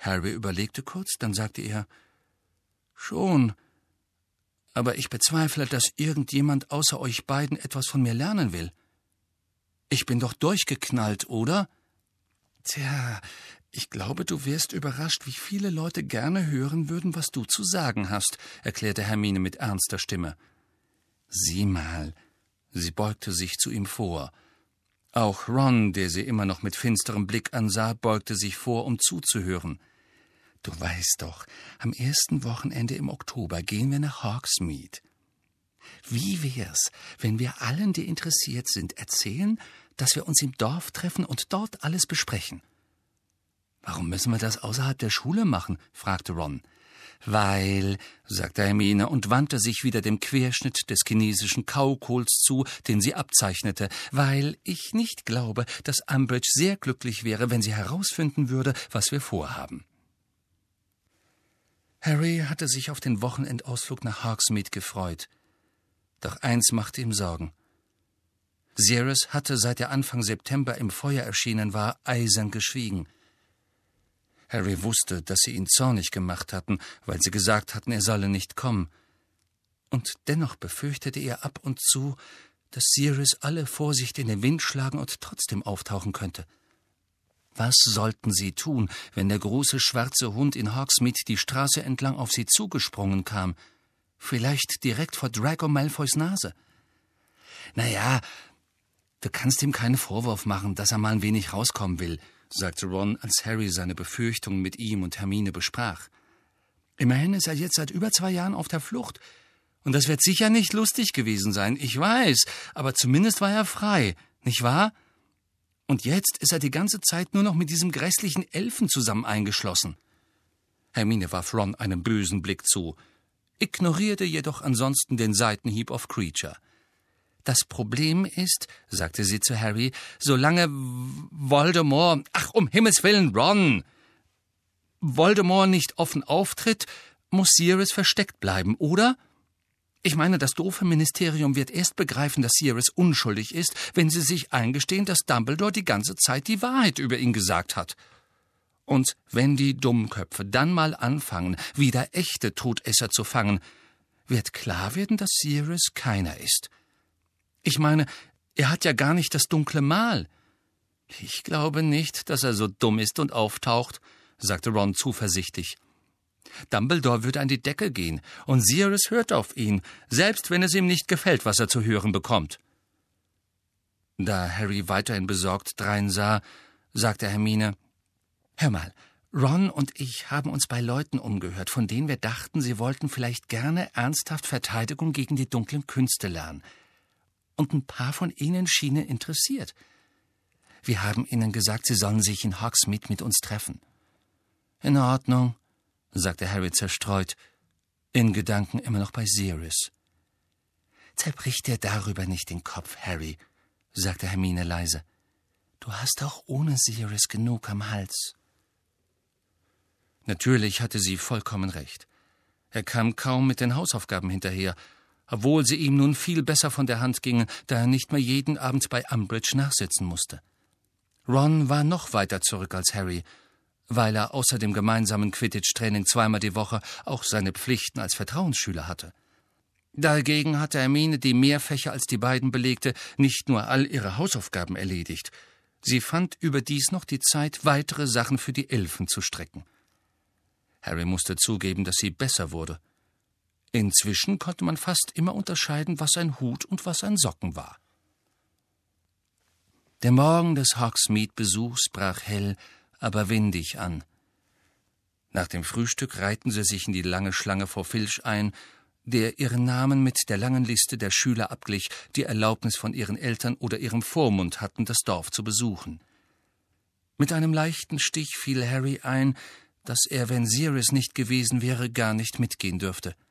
Harry überlegte kurz, dann sagte er: »Schon, aber ich bezweifle, dass irgendjemand außer euch beiden etwas von mir lernen will. Ich bin doch durchgeknallt, oder?« »Tja, ich glaube, du wärst überrascht, wie viele Leute gerne hören würden, was du zu sagen hast«, erklärte Hermine mit ernster Stimme. »Sieh mal«, sie beugte sich zu ihm vor. Auch Ron, der sie immer noch mit finsterem Blick ansah, beugte sich vor, um zuzuhören. »Du weißt doch, am ersten Wochenende im Oktober gehen wir nach Hogsmeade. Wie wär's, wenn wir allen, die interessiert sind, erzählen, dass wir uns im Dorf treffen und dort alles besprechen?« »Warum müssen wir das außerhalb der Schule machen?« fragte Ron. »Weil«, sagte Hermine und wandte sich wieder dem Querschnitt des chinesischen Kaukohls zu, den sie abzeichnete, »weil ich nicht glaube, dass Umbridge sehr glücklich wäre, wenn sie herausfinden würde, was wir vorhaben.« Harry hatte sich auf den Wochenendausflug nach Hogsmeade gefreut. Doch eins machte ihm Sorgen. Sirius hatte, seit er Anfang September im Feuer erschienen war, eisern geschwiegen. Harry wusste, dass sie ihn zornig gemacht hatten, weil sie gesagt hatten, er solle nicht kommen. Und dennoch befürchtete er ab und zu, dass Sirius alle Vorsicht in den Wind schlagen und trotzdem auftauchen könnte. Was sollten sie tun, wenn der große schwarze Hund in Hogsmeade die Straße entlang auf sie zugesprungen kam? Vielleicht direkt vor Draco Malfoys Nase. »Naja, du kannst ihm keinen Vorwurf machen, dass er mal ein wenig rauskommen will«, sagte Ron, als Harry seine Befürchtungen mit ihm und Hermine besprach. »Immerhin ist er jetzt seit über 2 Jahren auf der Flucht. Und das wird sicher nicht lustig gewesen sein, ich weiß, aber zumindest war er frei, nicht wahr? Und jetzt ist er die ganze Zeit nur noch mit diesem grässlichen Elfen zusammen eingeschlossen.« Hermine warf Ron einen bösen Blick zu, ignorierte jedoch ansonsten den Seitenhieb auf Kreacher. »Das Problem ist«, sagte sie zu Harry, »solange Voldemort, ach, um Himmels Willen, Ron, Voldemort nicht offen auftritt, muss Sirius versteckt bleiben, oder? Ich meine, das doofe Ministerium wird erst begreifen, dass Sirius unschuldig ist, wenn sie sich eingestehen, dass Dumbledore die ganze Zeit die Wahrheit über ihn gesagt hat. Und wenn die Dummköpfe dann mal anfangen, wieder echte Todesser zu fangen, wird klar werden, dass Sirius keiner ist. Ich meine, er hat ja gar nicht das dunkle Mal.« »Ich glaube nicht, dass er so dumm ist und auftaucht«, sagte Ron zuversichtlich. »Dumbledore würde an die Decke gehen, und Sirius hört auf ihn, selbst wenn es ihm nicht gefällt, was er zu hören bekommt.« Da Harry weiterhin besorgt dreinsah, sagte Hermine: »Hör mal, Ron und ich haben uns bei Leuten umgehört, von denen wir dachten, sie wollten vielleicht gerne ernsthaft Verteidigung gegen die dunklen Künste lernen. Und ein paar von ihnen schienen interessiert. Wir haben ihnen gesagt, sie sollen sich in Hogsmeade mit uns treffen.« »In Ordnung«, sagte Harry zerstreut, in Gedanken immer noch bei Sirius. »Zerbrich dir darüber nicht den Kopf, Harry«, sagte Hermine leise. »Du hast auch ohne Sirius genug am Hals.« Natürlich hatte sie vollkommen recht. Er kam kaum mit den Hausaufgaben hinterher, obwohl sie ihm nun viel besser von der Hand gingen, da er nicht mehr jeden Abend bei Umbridge nachsitzen musste. Ron war noch weiter zurück als Harry, weil er außer dem gemeinsamen Quidditch-Training 2-mal die Woche auch seine Pflichten als Vertrauensschüler hatte. Dagegen hatte Hermine, die mehr Fächer als die beiden belegte, nicht nur all ihre Hausaufgaben erledigt. Sie fand überdies noch die Zeit, weitere Sachen für die Elfen zu strecken. Harry musste zugeben, dass sie besser wurde. Inzwischen konnte man fast immer unterscheiden, was ein Hut und was ein Socken war. Der Morgen des Hogsmeade-Besuchs brach hell, aber windig an. Nach dem Frühstück reihten sie sich in die lange Schlange vor Filch ein, der ihren Namen mit der langen Liste der Schüler abglich, die Erlaubnis von ihren Eltern oder ihrem Vormund hatten, das Dorf zu besuchen. Mit einem leichten Stich fiel Harry ein, dass er, wenn Sirius nicht gewesen wäre, gar nicht mitgehen dürfte.